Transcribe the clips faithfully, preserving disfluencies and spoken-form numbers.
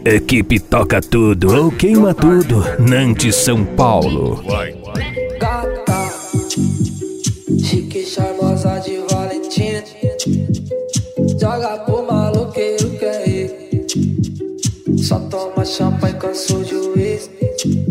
Equipe toca tudo ou queima tudo, Nantes, São Paulo. Gata, chique, charmosa de Valentina, joga pro maluqueiro que é ele. Só toma champanhe com sujo whisky.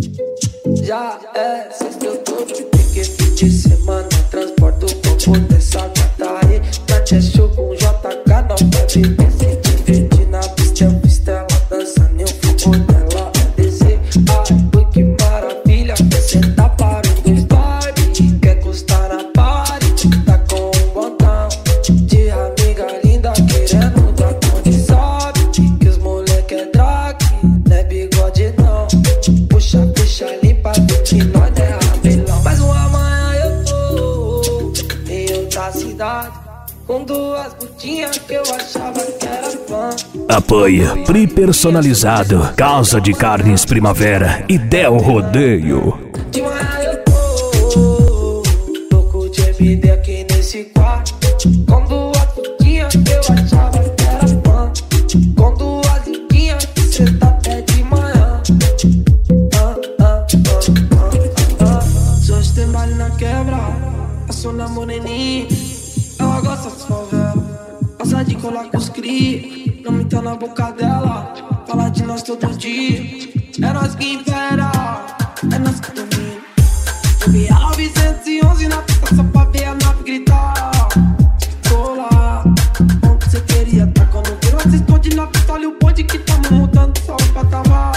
Já é sexta outubro, porque fim de semana transporta o corpo dessa gata aí. Nantes é show com J K, não bebe que se divide na pista, eu fiz ela dançando e o fogo dela é descer. Ai, ui, que maravilha, quer sentar para um dois vibe, quer custar na party, tá com um botão de amiga linda querendo dar conta. Sabe que os moleque é drag, não é bigode não. Puxa, puxa, limpa, que nós é rabelão. Mas uma manhã eu tô em outra cidade, com duas botinhas que eu achava que era fã. Apoia Pri Personalizado, Casa de Carnes Primavera e Del Rodeio. De manhã eu tô louco de M D aqui nesse quarto, com duas botinhas que eu achava que era fã. Com duas lindinhas que cê tá até de manhã. Ah, ah, ah, ah, ah. Só tem baile na quebra, passou na moreninha. Ela gosta das favelas, gosta de colar com os cri. Não me tá na boca dela, fala de nós todo dia. É nós que impera, é nós que domina. Eu vi ela novecentos e onze na pista só pra ver a nave gritar. Tô lá, onde cê queria tá? Quando virou cê esconde na pista, olha o bonde que tamo mudando só o patamar.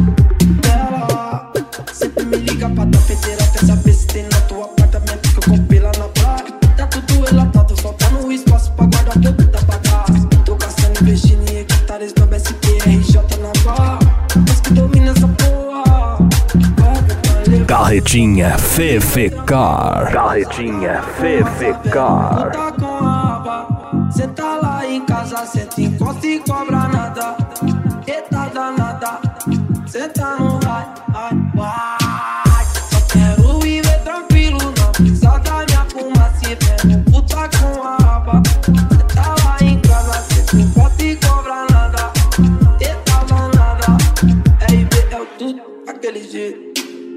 Ela sempre me liga pra dar peteira, quer saber se tem no teu apartamento que eu comprei lá na praia. Tá tudo relatado, só tá no espaço pra guardar tudo da bagaça. Tô gastando, investindo em hectares no B S P R J na barra. Mas que domina essa porra. Carretinha Fefe-Car. Carretinha Fefe-Car. Tá com a aba, cê tá lá em casa, cê te encosta e cobra nada. Eita danada, cê tá no vai, vai, vai. Só quero viver tranquilo, não precisa da minha fumaça e vendo puta com a aba. Cê tá lá em casa, cê te encosta e cobra nada. Eita danada, R B é o tudo, aquele jeito.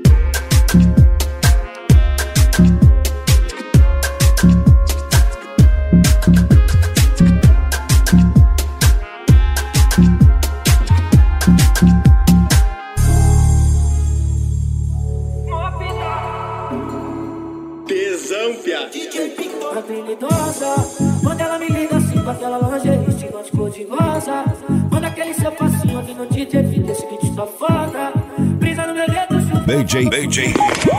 Habilidosa, quando ela me liga assim com aquela lingerie, estilo cor de rosa. Manda aquele seu passinho aqui no D J, fica esse beat só foda. Brisa no meu dedo, chupa. B J, B J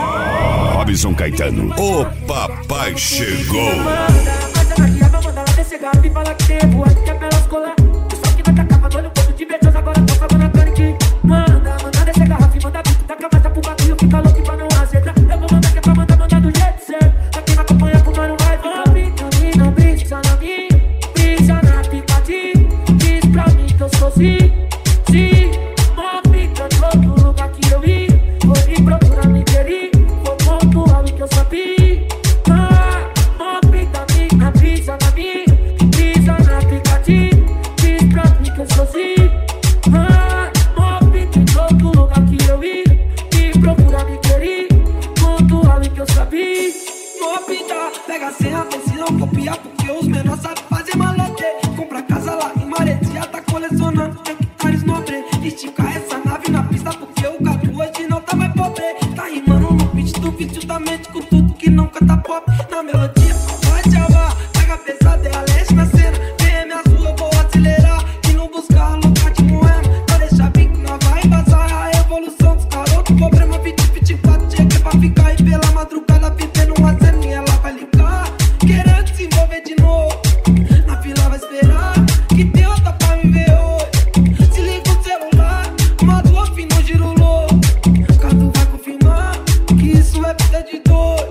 Robson Caetano, o papai chegou. Manda, mas ela aqui, vai mandar ela descer garrafa e fala que tem boa, que é pra elas colar. Pessoal que vai tacar bagulho, um pouco de beijoso, agora tô falando a cara que manda, manda descer garrafa e manda bico, taca mais pro bagulho, fica louco pra não azedar. Eu vou mandar que é pra mandar, mandar do jeito certo. Aqui na acompanha com o mano vai ficar. Não brisa na minha, brisa na picadinha. Diz pra mim que eu sou sim, sim. Uma pica em todo lugar que eu ir. Vou me procurar, me querer. Vou pontuar o que eu sabia. Ah, uma pica minha, brisa na minha, brisa na picadinha. Diz pra mim que eu sou sim. Ah, uma pica em todo lugar que eu ir. Me procurar, me querer. Pontuar o que eu sabia. Vou pintar, pega a senha, vê se não copiar, porque os menores sabem fazer malete. Compra casa lá em Maresia, tá colecionando hectares nobre. Estica essa nave na pista, porque o gato hoje não tá mais pobre. Tá rimando no beat do vídeo da mente, com tudo que não canta pop. Na melodia, vai chavar, pega pesada, é a leste na cena. V M azul, eu vou acelerar, e não buscar lugar de moema. Não deixa vir que nós vai embasar a evolução dos carotos. Problema vinte, vinte e quatro, chega pra ficar e pela madrugada vivendo uma ceninha. Ela vai ligar, querendo se envolver de novo. Na fila vai esperar, que tem outra pra me ver hoje. Se liga o celular, manda o fim no giro louco. Cadu vai confirmar que isso é vida de dor.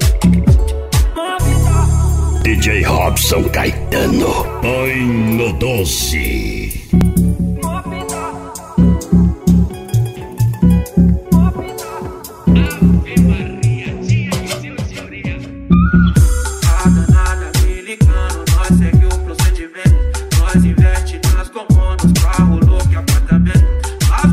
D J Robson Caetano, põe no doce. Nós investe nas comandos, carro louco e apartamento.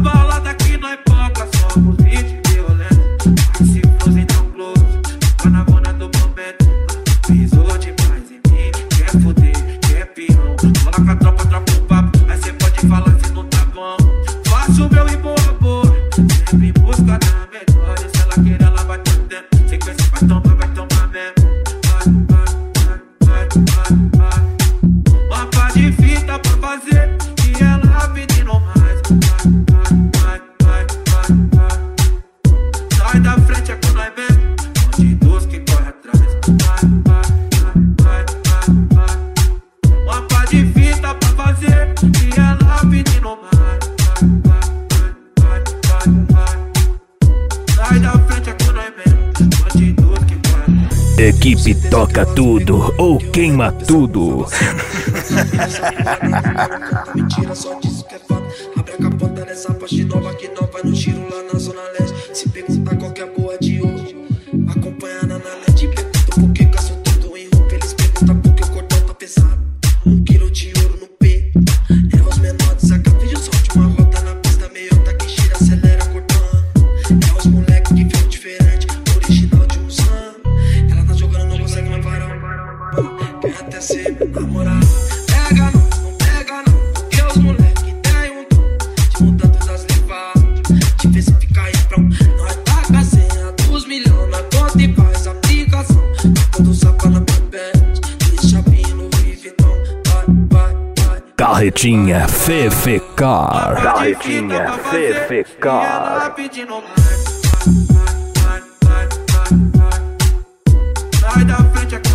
tá na bona do momento. Pisou demais em mim, quer foder, quer pirão. Cola com a tropa, troca o papo, aí cê pode falar se não tá bom. Faço o meu e boa, boa, sempre em busca da melhor. E se ela querer, ela vai ter tempo. Sequência vai tomar, vai tomar mesmo. Vai, vai, vai, vai, vai, vai. Mapa de fita pra fazer, e ela pedindo mais. Vai, vai, vai, vai, vai. Sai da frente, é com nós mesmo. Bandidos que corre atrás. Vai, vai, vai, vai, vai. Mapa de fita pra fazer, e ela pedindo mais. Vai, vai, vai, vai, vai. Sai da frente, é com nós mesmo. Bandidos que corre atrás. Equipe toca tudo ou queima tudo. Mentira, só disso que é fato. Abre a capota nessa parte nova que não vai no giro lá na zona leste. Se perguntar qual que é a boa de hoje, acompanhando na L E D. Pergunta por que caço tudo em roupa. Eles perguntam por que o cordão tá pesado. Um quilo de ouro no peito. É os menores, saca vídeo só de uma rota na pista. Meio tá que gira, acelera cortando. É os moleque que viu diferente, original de um sam. Ela tá jogando, não consegue mais parar. Quer até ser namorado. Pega não, não pega não, porque os moleque tem um dom de mudar todas as levadas, de ver se fica aí pra um. Nós taca a senha dos milhões na conta e faz aplicação. Todo sapa na papete, deixa vir no Vividão. Vai, vai, vai. Carretinha Fefecar. Carretinha Fefecar. Pedindo mais. Vai, vai, vai, vai, vai. Sai da frente, é